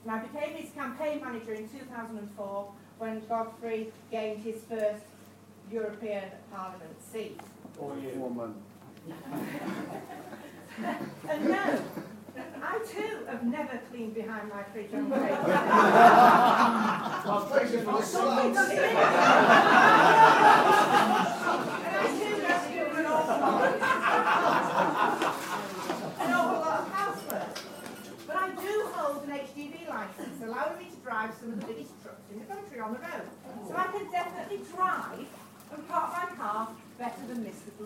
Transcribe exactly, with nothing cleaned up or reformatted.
And I became his campaign manager in two thousand four when Godfrey gained his first European Parliament seat. Four years. Four months. And no, I too have never cleaned behind my fridge on break. I'll praise you for the Something slides. doesn't And I too have to do an awful lot. An awful lot of housework. But I do hold an H G V licence, allowing me to drive some of the biggest trucks in the country on the road. So I can definitely drive and park my car better than Mister